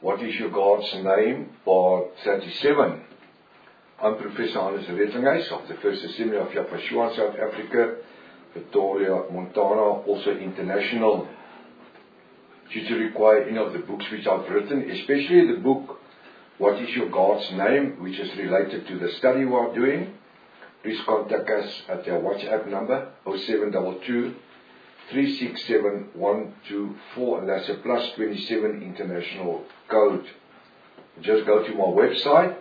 What is your God's name? Part 37. I'm Professor Hannes Rettinghuis of the First Assembly of Yahweh in South Africa, Pretoria, Montana, also international. Should you require any of the books which I've written, especially the book, What is your God's name, which is related to the study we are doing, please contact us at our WhatsApp number 0722 367 124, and that's a +27 international code. Just go to my website,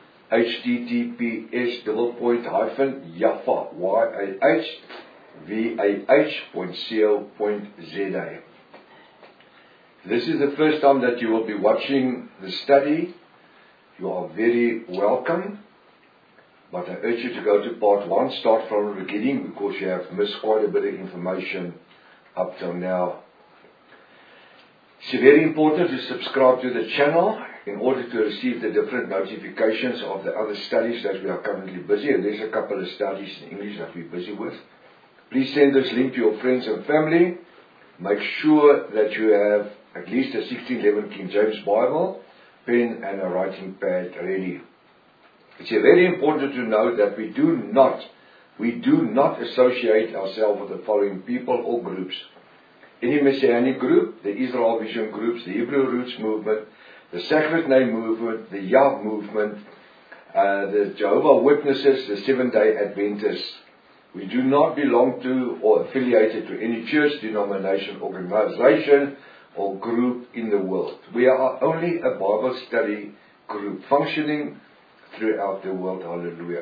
https://yahvah.co.za. This is the first time that you will be watching the study. You are very welcome. But I urge you to go to part 1, start from the beginning, because you have missed quite a bit of information up till now. It's very important to subscribe to the channel in order to receive the different notifications of the other studies that we are currently busy, and there's a couple of studies in English that we're busy with. Please send this link to your friends and family. Make sure that you have at least a 1611 King James Bible, pen and a writing pad ready. It's very important to know that we do not associate ourselves with the following people or groups: any Messianic group, the Israel Vision groups, the Hebrew Roots movement, the Sacred Name movement, the Yah movement, the Jehovah's Witnesses, the Seventh-day Adventists. We do not belong to or affiliated to any church, denomination, organization, or group in the world. We are only a Bible study group functioning throughout the world. Hallelujah.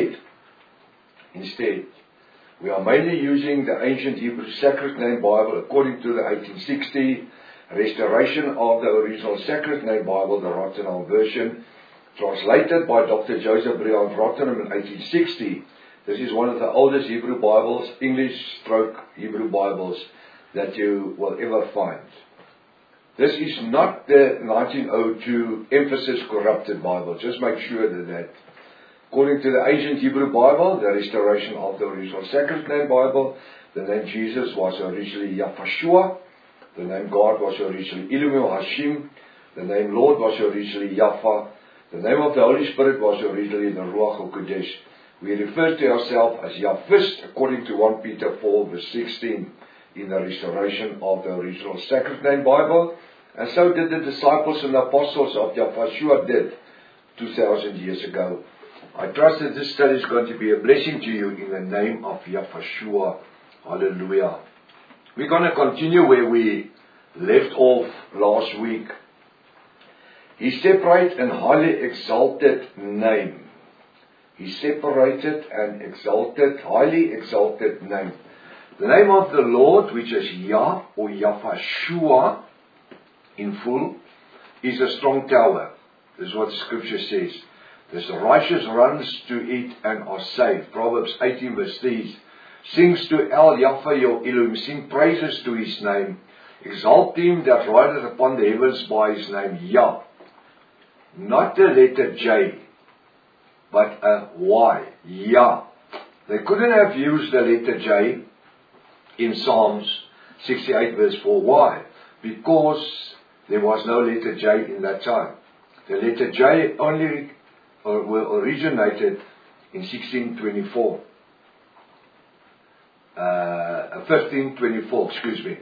Instead, we are mainly using the ancient Hebrew Sacred Name Bible according to the 1860 restoration of the original Sacred Name Bible, the Rotherham version, translated by Dr. Joseph Brian Rotherham in 1860. This is one of the oldest Hebrew Bibles, English/Hebrew Bibles, that you will ever find. This is not the 1902 Emphasis Corrupted Bible. Just make sure that according to the ancient Hebrew Bible, the restoration of the original Sacred Name Bible, the name Jesus was originally Yahvah. The name God was originally Elohim Hashim. The name Lord was originally Yahweh. The name of the Holy Spirit was originally the Ruach HaKodesh. We refer to ourselves as Yahvist according to 1 Peter 4 verse 16 in the restoration of the original Sacred Name Bible. And so did the disciples and apostles of Yahvah did 2,000 years ago. I trust that this study is going to be a blessing to you in the name of Yahvah. Hallelujah. We're going to continue where we left off last week. His separate and highly exalted name. His separated and exalted, highly exalted name. The name of the Lord, which is Yah or Yahvah in full, is a strong tower. This is what the scripture says. The righteous runs to it and are saved. Proverbs 18 verse 3. Sings to El Yahweh your Elohim. Sing praises to his name. Exalt him that rideth upon the heavens by his name. Yah. Not the letter J, but a Y. Yah. They couldn't have used the letter J in Psalms 68 verse 4. Why? Because there was no letter J in that time. The letter J only originated in 1524, excuse me.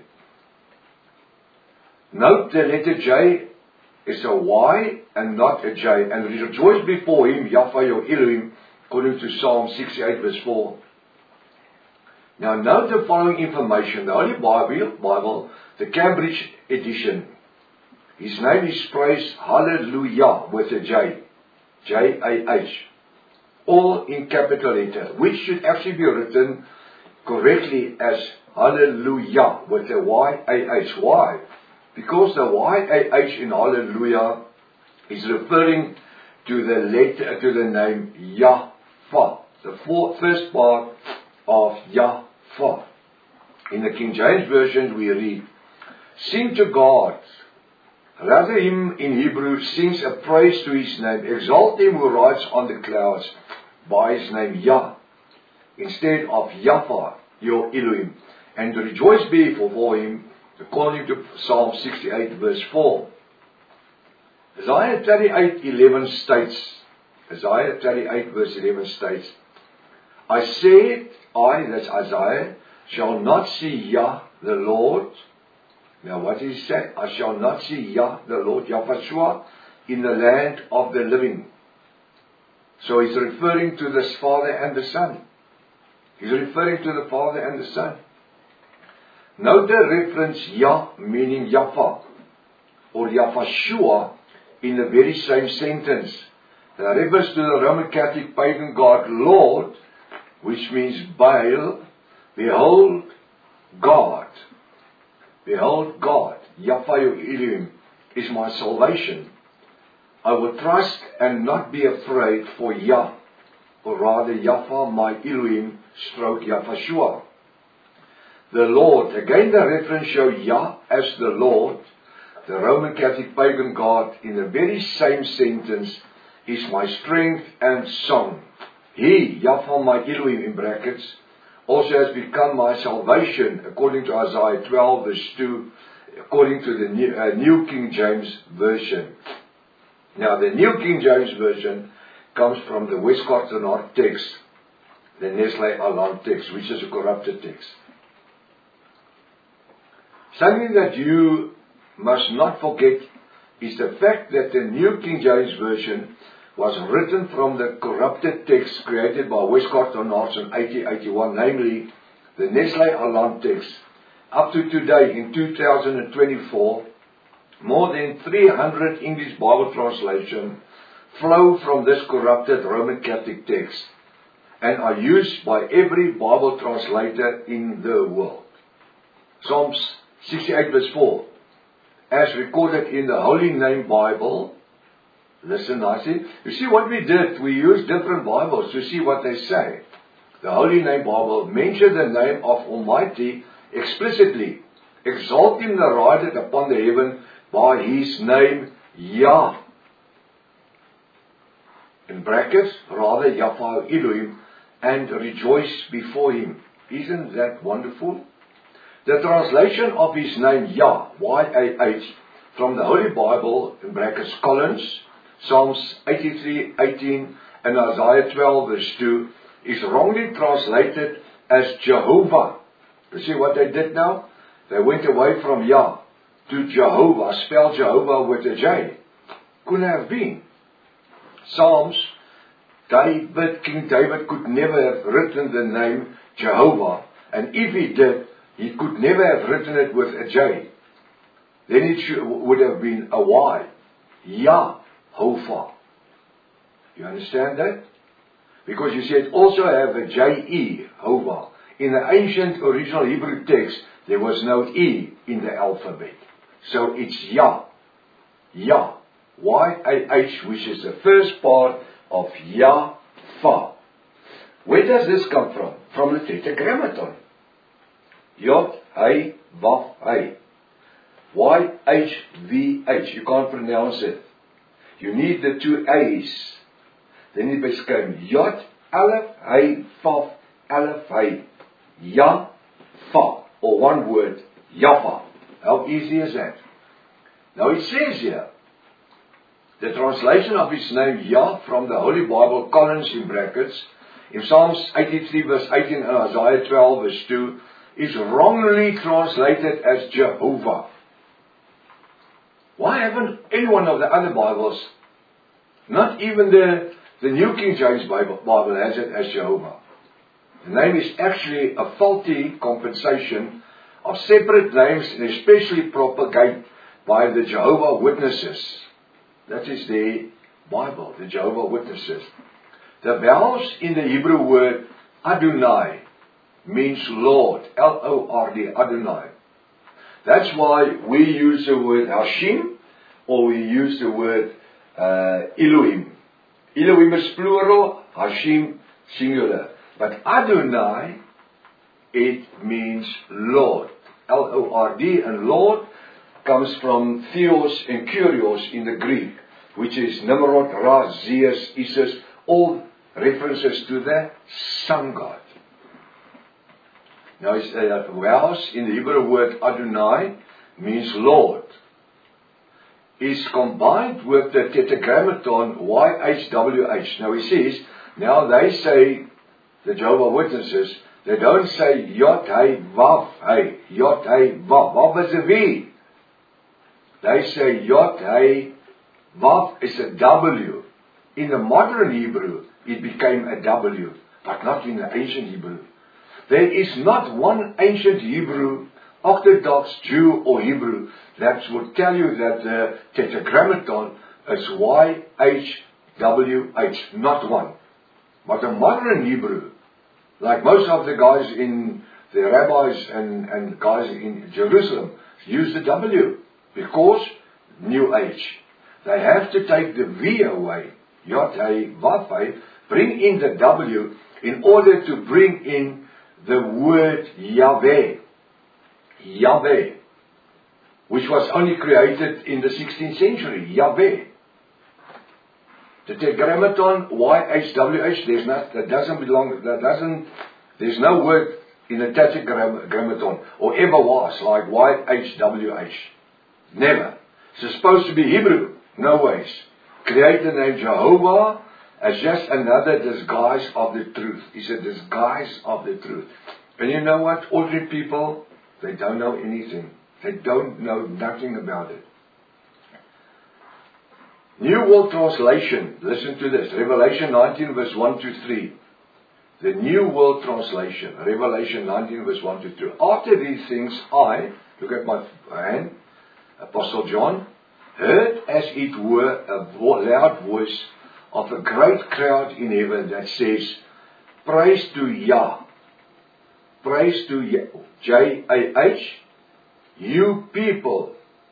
Note the letter J is a Y and not a J. And rejoice before him, Yahweh your Elohim, according to Psalm 68 verse 4. Now note the following information. The Holy Bible, the Cambridge edition. His name is praised Hallelujah with a J. J-A-H. All in capital letter, which should actually be written correctly as Hallelujah with a Y-A-H. Why? Because the Y-A-H in Hallelujah is referring to the name Yahweh, the first part of Yahweh. In the King James Version we read, sing to God. Rather him in Hebrew sings a praise to his name. Exalt him who rides on the clouds by his name Yah, instead of Yahweh, your Elohim. And rejoice be before him, according to Psalm 68 verse 4. Isaiah 38:11 states, Isaiah 38 verse 11 states, I said, that's Isaiah, shall not see Yah the Lord. Now what did he say? I shall not see Yah the Lord, Yahushua, in the land of the living. So he's referring to the Father and the Son. He's referring to the Father and the Son. Note the reference Yah meaning Yafa or Yahushua in the very same sentence. That refers to the Roman Catholic pagan god Lord, which means Baal. Behold God. Behold God. Yafayu Elohim is my salvation. I will trust and not be afraid for Yah, or rather Yafa my Elohim stroke Yahushua. The Lord, again the reference show Yah as the Lord, the Roman Catholic pagan god, in the very same sentence, is my strength and song. He, Yafa my Elohim in brackets, also has become my salvation, according to Isaiah 12 verse 2, according to the New King James Version. Now the New King James Version comes from the Westcott and Hart text, the Nestle Alarm text, which is a corrupted text. Something that you must not forget is the fact that the New King James Version was written from the corrupted text created by Westcott and Hart in 1881, namely the Nestle Alarm text. Up to today, in 2024, more than 300 English Bible translations flow from this corrupted Roman Catholic text and are used by every Bible translator in the world. Psalms 68 verse 4, as recorded in the Holy Name Bible. Listen nicely. You see what we did? We used different Bibles to see what they say. The Holy Name Bible mentioned the name of Almighty explicitly, exalting the rider upon the heaven by His name Yah. In brackets, rather Yafa Elohim, and rejoice before Him. Isn't that wonderful? The translation of His name Yah, Y-A-H, from the Holy Bible, in brackets Collins, Psalms 83:18 and Isaiah 12 verse 2, is wrongly translated as Jehovah. You see what they did now? They went away from Yah to Jehovah, spelled Jehovah with a J. Couldn't have been. Psalms, King David could never have written the name Jehovah, and if he did, he could never have written it with a J. Then it would have been a Y. Yahovah. You understand that? Because you see, it also have a J-E, Hova. In the ancient original Hebrew text, there was no E in the alphabet. So it's Yah. Yah. Y-A-H, which is the first part of Yafa. Where does this come from? From the Tetragrammaton. Yod, Hey, Vav, Hey. Y-H-V-H. You can't pronounce it. You need the two A's. Then it became Yod, Aleph, Hey, Vav, Aleph, Hey. Yafa. Or one word, Yafa. How easy is that? Now it says here, the translation of His name Yah from the Holy Bible, Collins in brackets, in Psalms 83 verse 18 and Isaiah 12 verse 2, is wrongly translated as Jehovah. Why haven't any one of the other Bibles, not even the New King James Bible has it as Jehovah? The name is actually a faulty compensation of separate names and especially propagated by the Jehovah Witnesses. That is the Bible, the Jehovah Witnesses. The vowels in the Hebrew word Adonai means Lord, L-O-R-D, Adonai. That's why we use the word Hashim, or we use the word Elohim. Elohim is plural, Hashim singular. But Adonai, it means Lord, L-O-R-D, and Lord comes from Theos and Kyrios in the Greek, which is Nimrod, Ra, Zeus, Isis, all references to the sun god. Now, vowels in the Hebrew word Adonai means Lord. is combined with the Tetragrammaton YHWH. Now he says, now they say, the Jehovah's Witnesses, they don't say Yod Hey Vav Hey, Yod Hey Vav. Vav is a V. They say Yod Hey Vav is a W. In the modern Hebrew, it became a W, but not in the ancient Hebrew. There is not one ancient Hebrew, Orthodox Jew or Hebrew, that would tell you that the Tetragrammaton is YHWH. Not one. But the modern Hebrew, like most of the guys in the rabbis and guys in Jerusalem, use the W because New Age. They have to take the V away, Yod Hey Vav Hey, bring in the W in order to bring in the word Yahweh. Yahweh, which was only created in the 16th century. Yahweh. The Tetragrammaton YHWH, there's no word in the Tetragrammaton, or ever was, like YHWH. Never. It's supposed to be Hebrew. No ways. Create the name Jehovah as just another disguise of the truth. It's a disguise of the truth. And you know what? Ordinary people, they don't know anything. They don't know nothing about it. New World Translation, listen to this, Revelation 19 verse 1 to 3. The New World Translation, Revelation 19 verse 1 to 3. After these things I, look at my hand, Apostle John, heard as it were a loud voice of a great crowd in heaven that says, praise to Yah, praise to J-A-H, you people.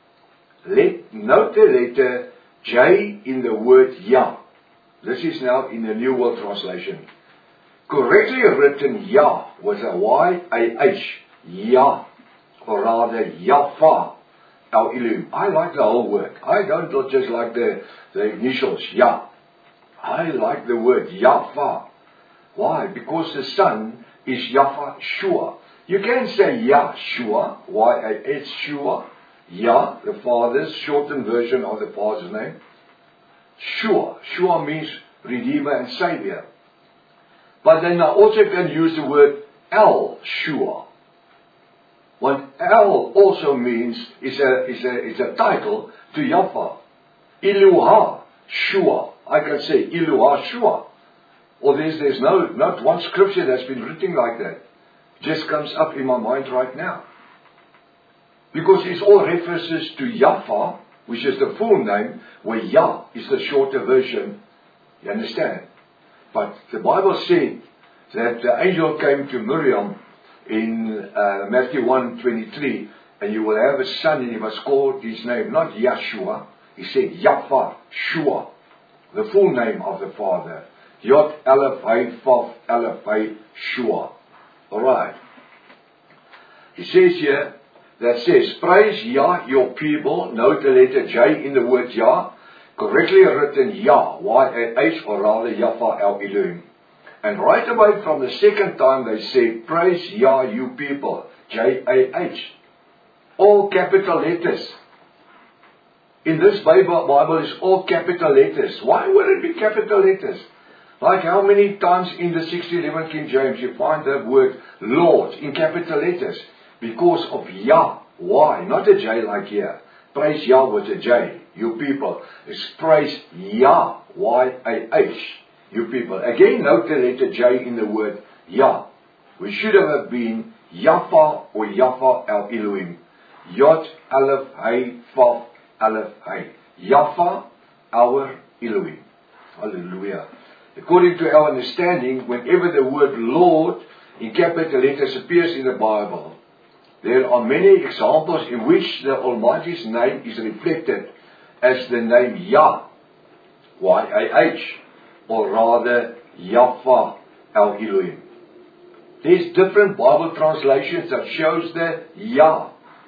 Note the letter J in the word Yah. This is now in the New World Translation. Correctly written Yah with a Y-A-H, Yah, or rather Yafa, our Elohim. I like the whole word. I don't just like the initials, Yah. I like the word Yafa. Why? Because the son is Yafa Shua. You can say Yahshua, Y-A-H, Shua. Yah, the Father's shortened version of the Father's name. Shua. Shua means Redeemer and Savior. But then I also can use the word El Shua. What El also means is a title to Yafa. Iluha Shua. I can say Iluha Shua. Or there's not one scripture that's been written like that. Just comes up in my mind right now. Because it's all references to Yafa, which is the full name, where Yah is the shorter version. You understand? But the Bible said that the angel came to Miriam in Matthew 1:23, and you will have a son, and he must call his name, not Yahshua. He said Yafa Shua, the full name of the Father. Yod Aleph Hey Vav Aleph Hey Shua. Alright. He says here, that says, praise Yah, your people. Note the letter J in the word Yah. Correctly written Yah, Y-A-H, or rather Yafa El Elohim. And right away from the second time they say, praise Yah, you people. J-A-H. All capital letters. In this Bible is all capital letters. Why would it be capital letters? Like how many times in the 1611 King James you find the word Lord in capital letters? Because of Yah. Why? Not a J like here. Praise Yah with a J. You people. It's praise Yah. Y-A-H. You people. Again, note the letter J in the word Yah. We should have been Yafa or Yafa El Elohim. Yod Aleph Hey Vav Aleph Hey. Yafa, our Elohim. Hallelujah. According to our understanding, whenever the word Lord in capital letters appears in the Bible, there are many examples in which the Almighty's name is reflected as the name Yah, Y-A-H, or rather Yafa El Elohim. There's different Bible translations that shows the Yah.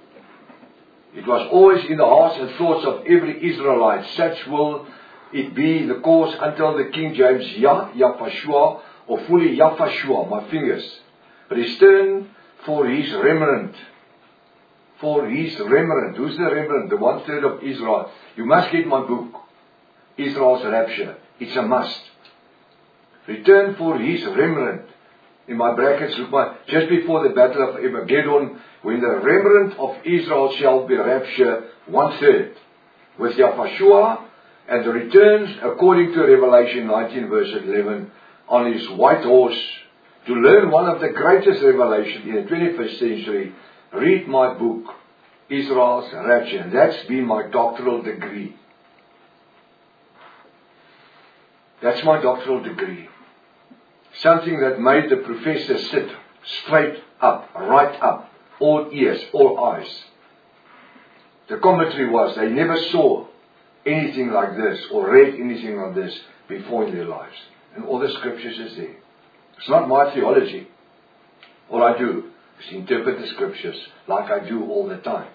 It was always in the hearts and thoughts of every Israelite. Such will it be the course until the King James Yah, Yafashua, or fully Yafashua, my fingers, return for his remnant. for his remnant. Who's the remnant? The 1/3 of Israel. You must get my book, Israel's Rapture. It's a must. Return for his remnant. In my brackets, look, just before the battle of Armageddon, when the remnant of Israel shall be raptured, 1/3, with Yahushua, and returns, according to Revelation 19 verse 11, on his white horse, to learn one of the greatest revelations in the 21st century. Read my book, Israel's Rapture. And that's been my doctoral degree. That's my doctoral degree. Something that made the professor sit straight up, right up, all ears, all eyes. The commentary was they never saw anything like this or read anything like this before in their lives. And all the scriptures is there. It's not my theology. All I do is interpret the scriptures like I do all the time.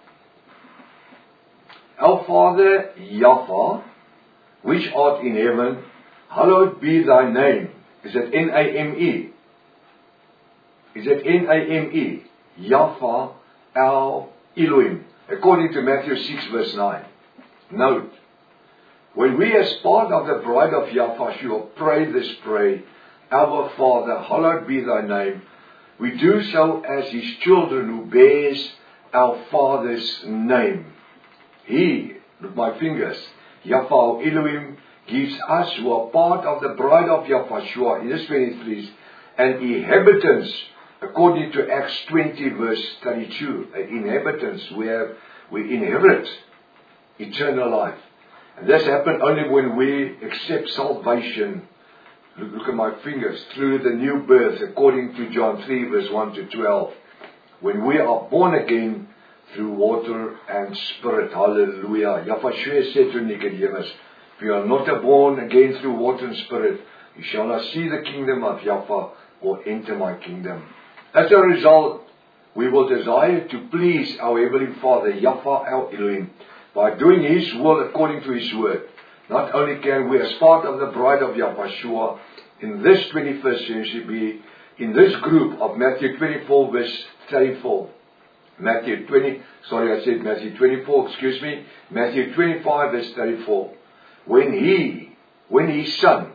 Our Father, Yahweh, which art in heaven, hallowed be thy name. Is it N-A-M-E? Is it N-A-M-E? Yahweh, our Elohim. According to Matthew 6 verse 9. Note, when we as part of the bride of Yahushua pray this prayer, Our Father, hallowed be thy name, we do so as his children who bears our Father's name. He, with my fingers, Yahweh Elohim, gives us who are part of the bride of Yahushua, in this 23, an inheritance, according to Acts 20 verse 32, inheritance where we inherit eternal life. And this happened only when we accept salvation. Look at my fingers, through the new birth, according to John 3 verse 1 to 12. When we are born again through water and spirit. Hallelujah. Yahushua said to Nicodemus, if you are not born again through water and spirit, you shall not see the kingdom of Yahweh or enter my kingdom. As a result, we will desire to please our Heavenly Father, Yahweh our Elohim, by doing His will according to His word. Not only can we, as part of the bride of Yahushua, in this 21st century be in this group of Matthew 24 verse 34. Matthew 24, Matthew 25 verse 34. When his son,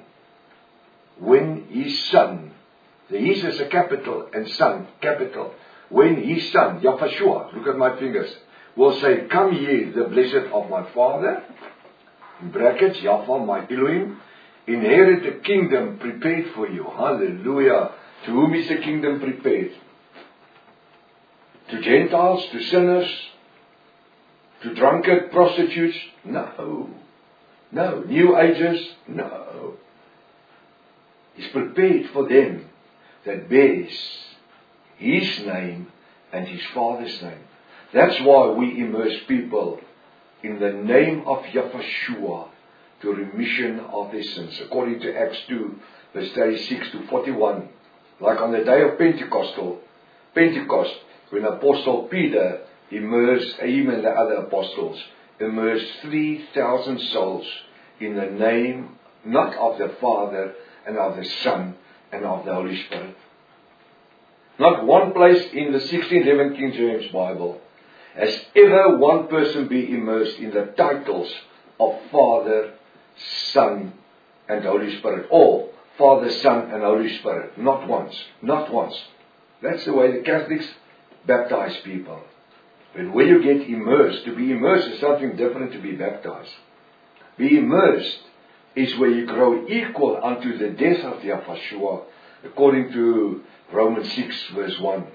the his is a capital and son, capital. When his son, Yahushua, look at my fingers, will say, come ye, the blessed of my Father, in brackets, Yahweh, my Elohim, inherit the kingdom prepared for you. Hallelujah. To whom is the kingdom prepared? To Gentiles, to sinners, to drunkard, prostitutes? No. No. New Agers? No. It's prepared for them that bears His name and His Father's name. That's why we immerse people in the name of Yahushua to remission of their sins. According to Acts 2, verse 36 to 41. Like on the day of Pentecost, when Apostle Peter immersed, him and the other apostles, immersed 3,000 souls in the name, not of the Father and of the Son and of the Holy Spirit. Not one place in the 1611 King James Bible has ever one person be immersed in the titles of Father, Son, and Holy Spirit. Or Father, Son, and Holy Spirit. Not once. Not once. That's the way the Catholics baptize people. But when you get immersed, to be immersed is something different to be baptized. Be immersed is where you grow equal unto the death of Yahushua, according to Romans 6 verse 1.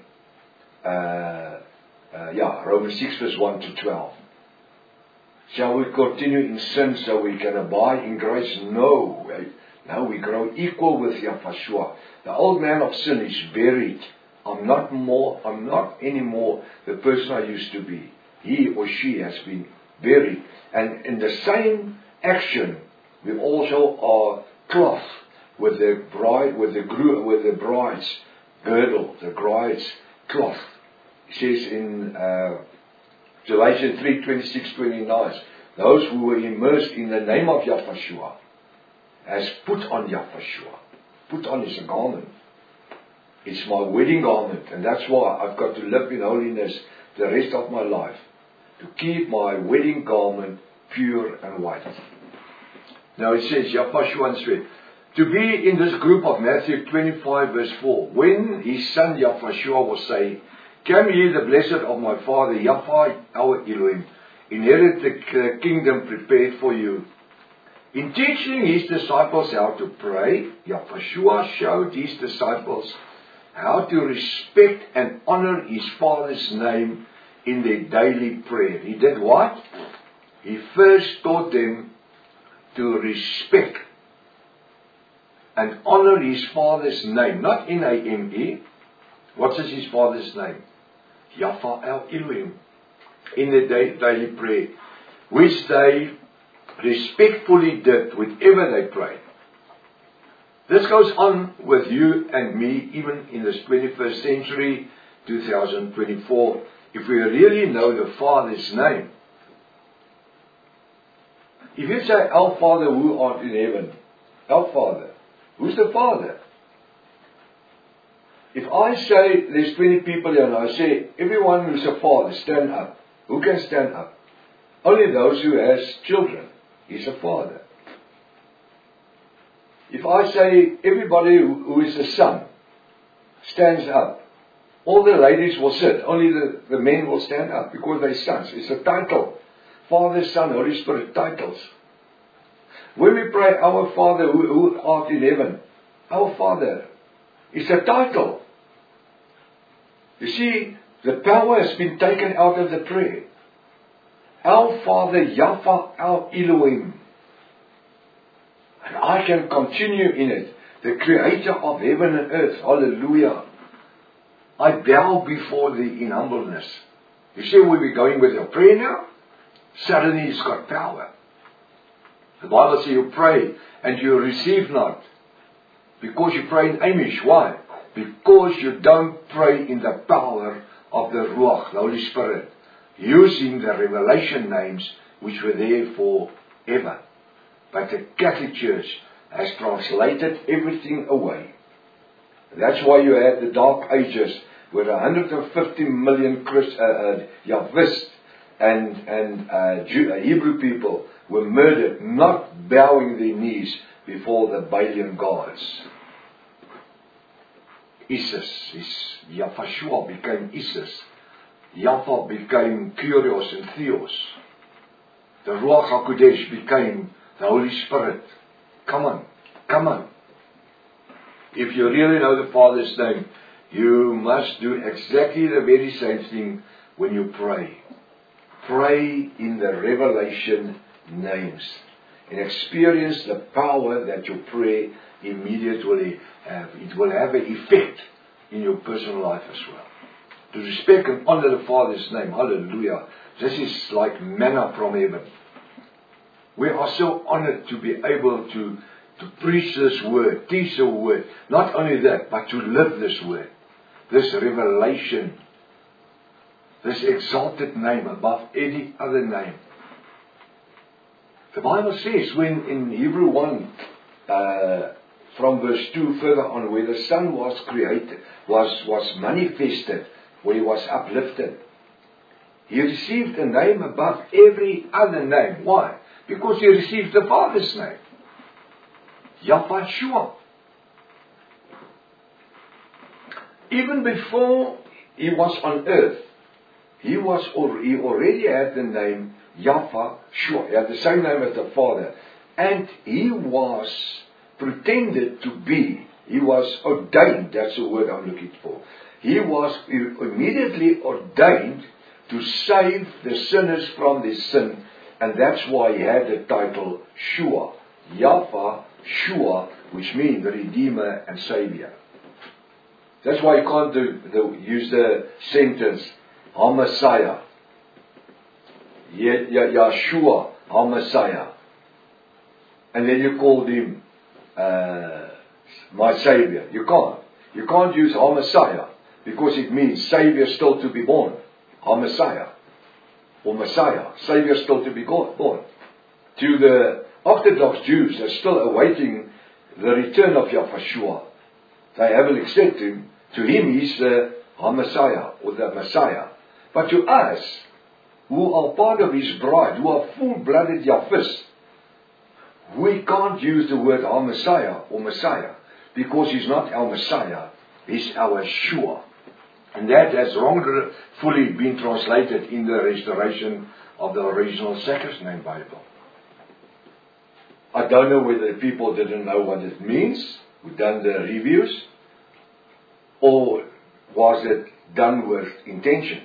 Romans 6 verse 1 to 12. Shall we continue in sin so we can abide in grace? No. Now we grow equal with Yahushua. The old man of sin is buried. I'm not anymore the person I used to be. He or she has been buried. And in the same action, we also are clothed with the bride, with the bride's girdle, the bride's cloth. It says in Galatians 3, 26, 29, those who were immersed in the name of Yahushua has put on Yahushua. Put on His garment. It's my wedding garment, and that's why I've got to live in holiness the rest of my life, to keep my wedding garment pure and white. Now it says, Yaphashua said, to be in this group of Matthew 25 verse 4, when his son Yaphashua was saying, come ye the blessed of my father, Yahweh our Elohim, inherit the kingdom prepared for you. In teaching his disciples how to pray, Yaphashua showed his disciples how to respect and honor his Father's name in their daily prayer. He did what? He first taught them to respect and honor his Father's name, not N-A-M-E. What is his Father's name? Yahweh our Elohim, in the daily prayer, which they respectfully did whenever they prayed. This goes on with you and me even in this 21st century, 2024, if we really know the Father's name. If you say, our Father who art in heaven, our Father, who's the Father? If I say there's 20 people here and I say, everyone who's a father, stand up. Who can stand up? Only those who has children. He's a father. If I say everybody who is a son stands up, all the ladies will sit. Only the men will stand up because they're sons. It's a title. Father, Son, Holy Spirit, titles. When we pray, our Father who art in heaven, our Father, it's a title. You see, the power has been taken out of the prayer. Our Father, Yahweh, our Elohim. And I can continue in it. The Creator of heaven and earth. Hallelujah. I bow before Thee in humbleness. You see where we're going with your prayer now? Suddenly it's got power. The Bible says you pray and you receive not. Because you pray in Amish. Why? Because you don't pray in the power of the Ruach, the Holy Spirit, using the revelation names which were there forever. But the Catholic Church has translated everything away. That's why you had the Dark Ages, where 150 million Yahwists and Hebrew people were murdered, not bowing their knees before the Balian gods. Isis, Yaphashua became Isis. Yahweh became Kyrios and Theos. The Ruach HaKodesh became the Holy Spirit. Come on, come on. If you really know the Father's name, you must do exactly the very same thing when you pray. Pray in the revelation names and experience the power that your prayer immediately will have. It will have an effect in your personal life as well. To respect and honor the Father's name. Hallelujah. This is like manna from heaven. We are so honored to be able to preach this word, teach the word. Not only that, but to live this word. This revelation. This exalted name above any other name. The Bible says when in Hebrew 1, from verse 2 further on, where the Son was created, was manifested, where He was uplifted, He received a name above every other name. Why? Because He received the Father's name. Yaphashua. Even before He was on earth, He already had the name Yaphashua. He had the same name as the Father. And He was pretended to be. He was ordained. That's the word I'm looking for. He was immediately ordained to save the sinners from their sin. And that's why He had the title Shua. Yaphashua, which means the Redeemer and Savior. That's why you can't use the sentence HaMessiah. Yeshua HaMessiah. And then you called Him my Savior. You can't. You can't use HaMessiah because it means Savior still to be born. HaMessiah. Or Messiah. Savior still to be born. To the Orthodox Jews, they're still awaiting the return of Yaphashua. They haven't accepted Him. To Him, He's the HaMessiah or the Messiah. But to us, who are part of His bride, who are full-blooded Yahwist, we can't use the word our Messiah or Messiah, because He's not our Messiah, He's our Yeshua. And that has wrongfully been translated in the restoration of the original Sacred Name Bible. I don't know whether people didn't know what it means, who done the reviews, or was it done with intention?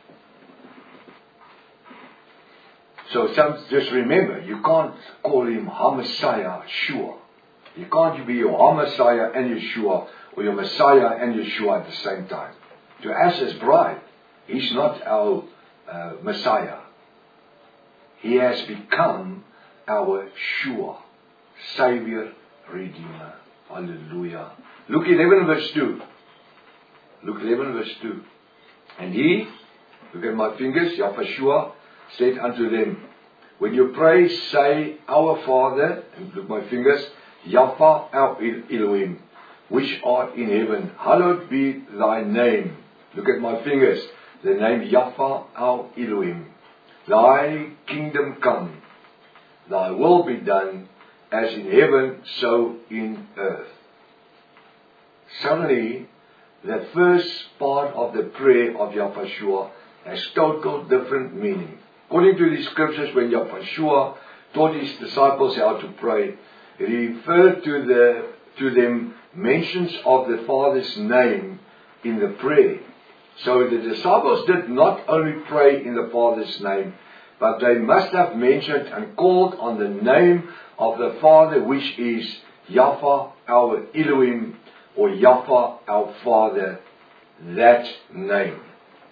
So just remember, you can't call Him Messiah, Yeshua. You can't be your Messiah and Yeshua, or your Messiah and Yeshua at the same time. To us as bride, He's not our Messiah. He has become our Yeshua, Savior, Redeemer. Hallelujah. Luke 11 verse 2. Luke 11 verse 2. And He, look at my fingers, Yahweh said unto them, when you pray, say, Our Father, and look at my fingers, Yahweh our Elohim, which art in heaven, hallowed be thy name. Look at my fingers, the name Yahweh our Elohim. Thy kingdom come, thy will be done, as in heaven, so in earth. Suddenly, the first part of the prayer of Yahweh has total different meaning. According to the scriptures, when Yahweh taught His disciples how to pray, He referred to them mentions of the Father's name in the prayer. So the disciples did not only pray in the Father's name, but they must have mentioned and called on the name of the Father, which is Yahweh our Elohim, or Yahweh our Father, that name.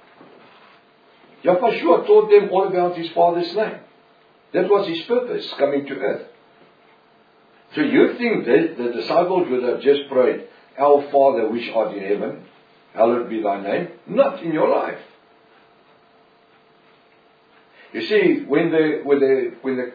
Yahweh taught them all about His Father's name. That was His purpose, coming to earth. So you think that the disciples would have just prayed, Our Father which art in heaven, hallowed be thy name? Not in your life. You see, when the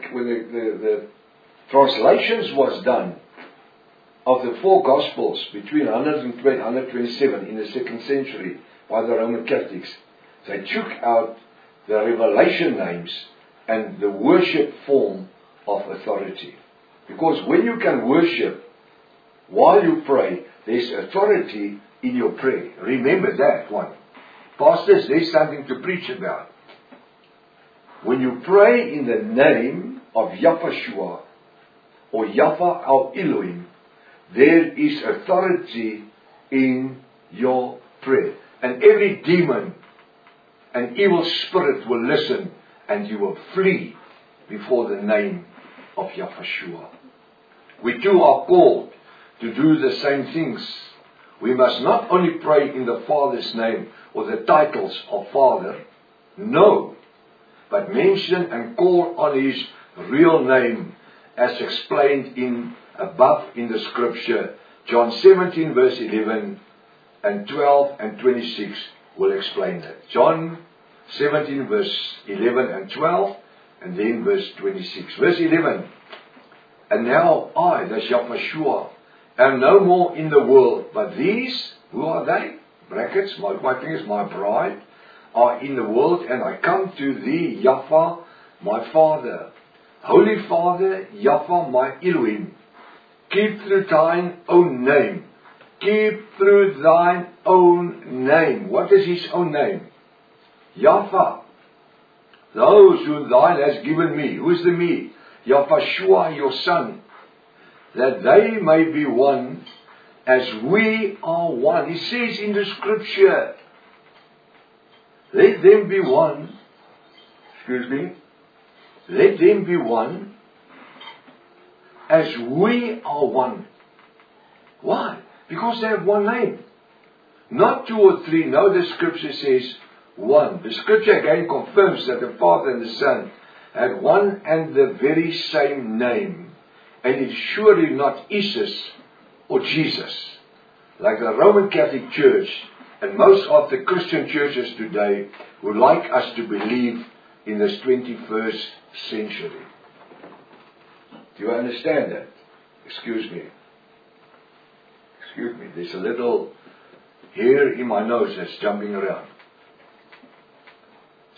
translations was done of the four Gospels between 120 and 127 in the 2nd century by the Roman Catholics, they took out the revelation names and the worship form of authority. Because when you can worship while you pray, there's authority in your prayer. Remember that one. Pastors, there's something to preach about. When you pray in the name of Yahweh or Yahweh our Elohim, there is authority in your prayer. And every demon and evil spirit will listen, and you will flee before the name of Yahweh. We too are called to do the same things. We must not only pray in the Father's name or the titles of Father, no, but mention and call on His real name, as explained above in the scripture. John 17 verse 11 and 12 and 26 will explain that. John 17 verse 11 and 12, and then verse 26. Verse 11. And now I, that's Yahweh, am no more in the world, but these, who are they? Brackets, my fingers, my bride, are in the world, and I come to thee, Yahweh, my Father. Holy Father, Yahweh, my Elohim. Keep through thine own name. Keep through thine own name. What is His own name? Yahweh. Those whom thine has given me. Who is the me? Yahweh, your Son. That they may be one as we are one. He says in the scripture, let them be one. Excuse me. Let them be one as we are one. Why? Because they have one name. Not two or three. No, the scripture says one. The scripture again confirms that the Father and the Son had one and the very same name. And it's surely not Isis or Jesus, like the Roman Catholic Church and most of the Christian churches today would like us to believe in this 21st century. Do you understand that? Excuse me. Excuse me. There's a little hair in my nose that's jumping around.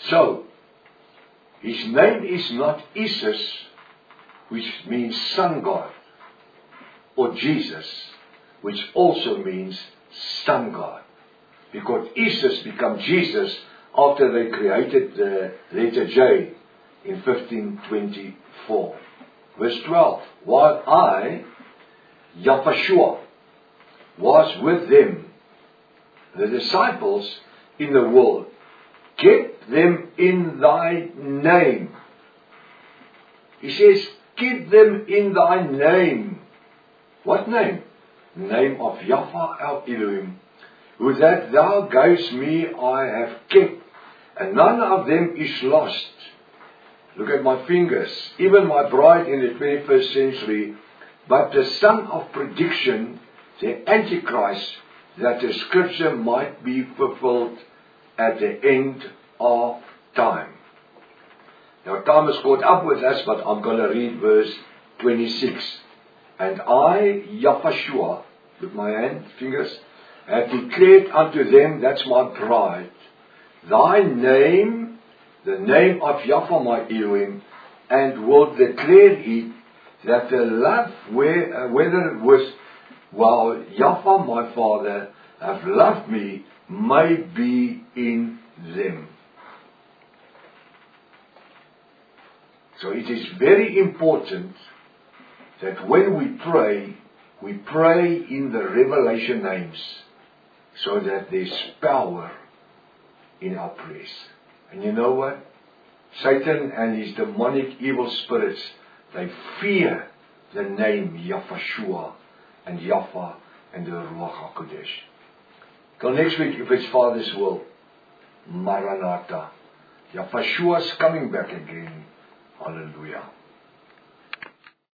So, his name is not Isus, which means Sun God, or Jesus, which also means Sun God. Because Isus became Jesus after they created the letter J in 1524. Verse 12. While I, Yahushua, was with them, the disciples in the world, keep them in thy name. He says, keep them in thy name. What name? Name of Yahweh El Elohim, who that thou gavest me I have kept, and none of them is lost. Look at my fingers, even my bride in the 21st century, but the son of prediction, the Antichrist, that the scripture might be fulfilled at the end of time. Now time has caught up with us, but I'm going to read verse 26. And I, Yahushua, with my hand, fingers, have declared unto them, that's my bride, thy name, the name of Yahweh my Elohim, and will declare it, that the love whether with while Yahweh my Father have loved me may be in them. So it is very important that when we pray in the revelation names, so that there's power in our prayers. And you know what? Satan and his demonic evil spirits, they fear the name Yahushua and Yahweh and the Ruach HaKodesh. Till next week, if it's Father's will, Maranatha. Yahushua's coming back again. Hallelujah.